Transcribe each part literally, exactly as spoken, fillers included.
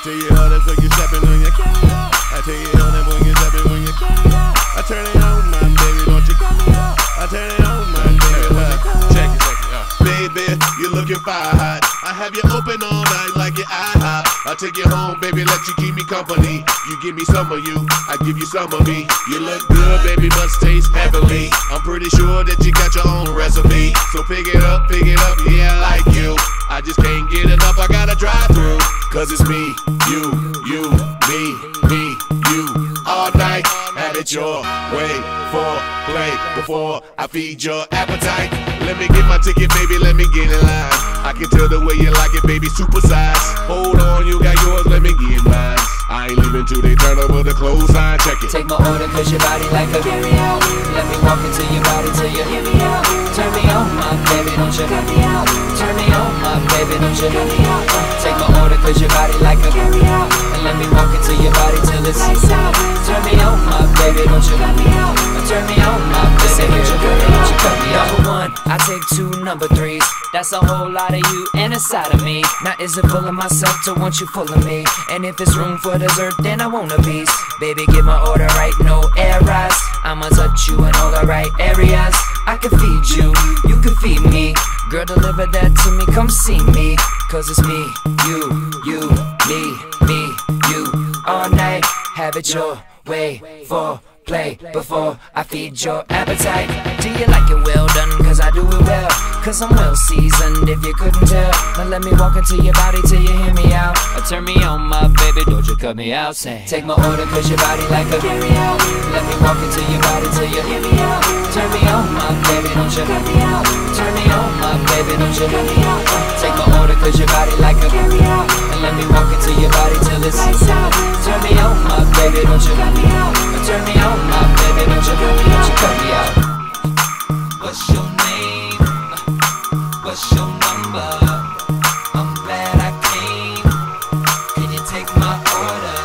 tell you how that's when you stepping on your carry out. I tell you how that when you stepping when you carry out. I turn it on, my baby, don't you cut me out. I turn it on, my baby, when you cut me out. Check it, check it out. Baby, you're looking fire hot. I have you open all night like your IHOP. I'll take you home, baby, let you keep me company. You give me some of you, I give you some of me. You look good, baby, must taste heavenly. I'm pretty sure that you got your own recipe. So pick it up, pick it up, yeah, I like you. I just can't get enough, I gotta drive through. Cause it's me, you, you, me, me, you. All night, have it your way. For play before I feed your appetite. Let me get my ticket, baby, let me get in line. I can tell the way you like it, baby, supersize. Hold on, you got yours, let me get mine. I ain't leaving till they turn over the clothesline, check it. Take my order cause your body like a carry out. Let me walk into your body till you hear me out. Turn me on, my baby, don't you cut me out. Turn me on, my baby, don't you cut me out. Take my order cause your body like a carry out. And let me walk into your body till it's lights out. Turn me on, my baby, don't you cut me out. Turn me on, my baby, don't you cut me out. You cut me out. Number one, I take two number threes. That's a whole lot of you and a side of me. Now is it full of myself to want you full of me? And if it's room for dessert, then I want a piece. Baby, get my order right, no errors. I'ma touch you in all the right areas. I can feed you, you can feed me. Girl, deliver that to me, come see me. Cause it's me, you, you, me, me, you. All night, have it your way. For play before I feed your appetite. Do you like it well done? Cause I do it well. Cause I'm well seasoned if you couldn't tell. Now let me walk into your body till you hear me out. Or turn me on, my baby, don't you cut me out. Say, take my order cause your body like a carry out. Let me walk into your body till you hear me out. Turn me on, my baby, don't you cut me out. Turn me on, my baby, don't you cut me out. Take my order cause your body like a carry out. And let me walk into your body till it's lights out. Turn me on, my baby, don't you cut me out. Turn me on, my baby, don't you cut me out. You cut me out. What's your name? What's your number? I'm glad I came. Can you take my order?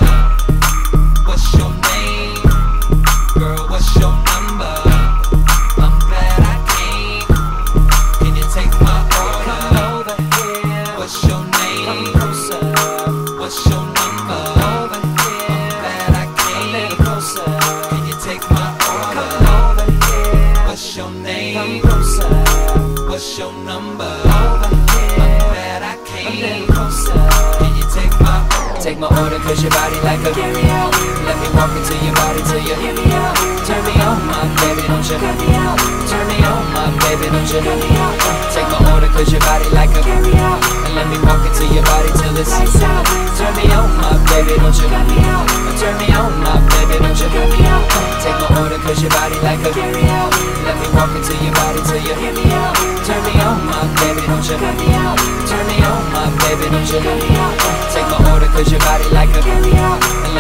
What's your name? Girl, what's your number? I'm glad I came. Can you take my order? Come over here. What's your name? Come closer. What's your number? Over here. I'm glad I came. A little closer. Can you take my order? Come over here. What's your name? Come closer. What's your number? Over here. I'm glad I came. A little closer. Can you take my order? Take my order cause your body like a carry out. Let me walk into your body till you hear me out. Turn me on, my baby, don't you cut me out. Turn me on, my baby, don't you cut me out. Take my order cause your body like a carry out. And let me walk into your body till it's lights out. Turn me on, my baby, don't you cut me out. Turn me on, my baby, don't you cut me out. Take my order cause your body like a carry out. Let me walk into your body till you hear me out. Turn me on, my baby, don't you cut me out. Turn me on, my baby, don't you cut me out. Take my order cause your body like a carry out.